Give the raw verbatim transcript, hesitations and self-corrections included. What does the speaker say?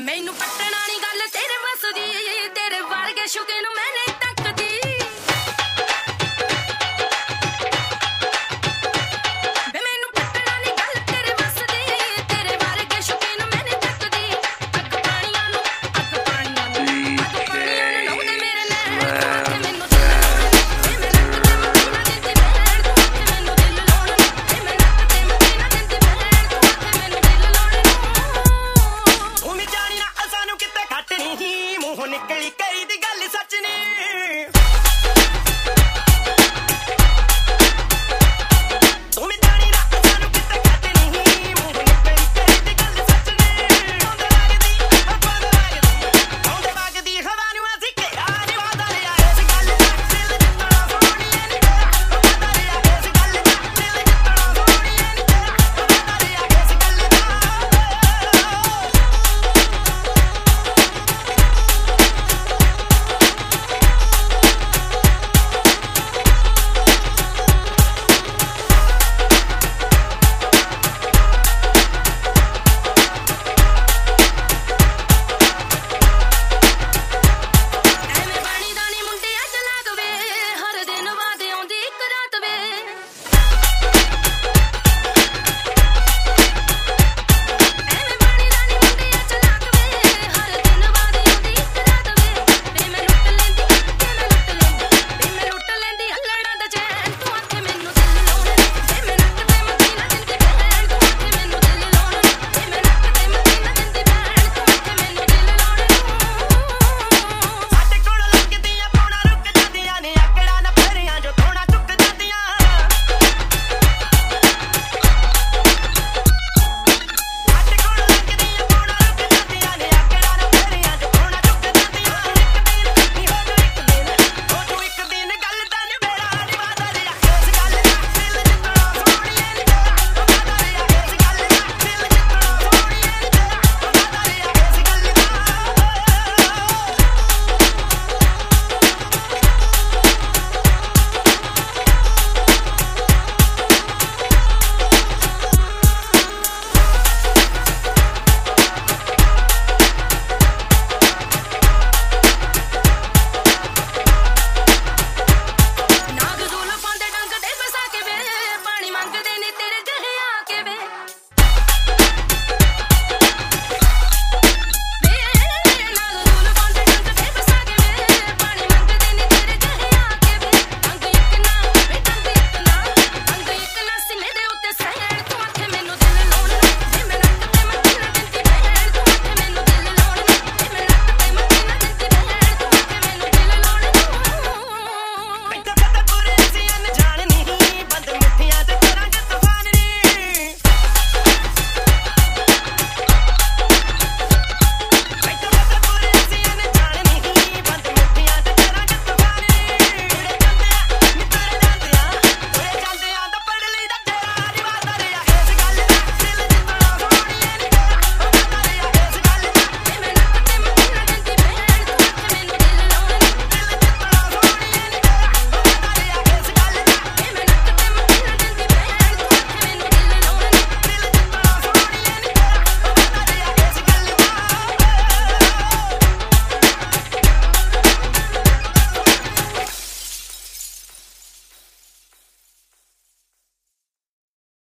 ਮੈਨੂੰ ਪੱਟਣਾ ਨੀ ਗੱਲ ਤੇਰੇ ਵੱਸ ਦੀ, ਤੇਰੇ ਵਰਗੇ ਸ਼ੁਕੇ ਨੂੰ ਮੈਂ ਨਹੀਂ ਤੱਕਦੀ। ਵੇ ਮੈਨੂੰ ਪੱਟਣਾ ਨੀ ਗੱਲ ਤੇਰੇ ਵੱਸ ਦੀ, ਤੇਰੇ ਵਰਗੇ ਸ਼ੁਕੇ ਨੂੰ ਮੈਂ ਨਹੀਂ ਤੱਕਦੀ। ਅੱਗ ਪਾਣੀਆਂ ਨੂੰ ਅੱਗ ਪਾਣੀਆਂ ਨੂੰ ਅੱਗ ਪਾਣੀਆਂ ਨੂੰ ਲਾਉਂਦੇ ਮੇਰੇ ਨੈਣ ਤੂੰ ਮੈਨੂੰ ਦਿਲ ਲਾਉਣ ਵੇ ਮੈਂ ਨੱਕ ਤੇ ਮੱਖੀ ਨਾ ਦਿੰਦੀ ਭੈਣ ਤੂੰ ਆਖੇ ਮੈਨੂੰ ਦਿਲ ਲਾਉਣ ਵੇ ਮੈਂ ਨੱਕ ਤੇ ਮੱਖੀ ਨਾ ਦਿੰਦੀ ਭੈਣ ਤੂੰ ਆਖੇ ਮੈਨੂੰ ਦਿਲ ਲਾਉਣ ਨੂੰ। ਤੂੰ ਵੀ ਜਾਣੀ ਨਾ ਸਾਨੂੰ ਕਿਤੇ ਘੱਟ ਨਹੀਂ ਮੂੰਹੋਂ ਨਿਕਲੀ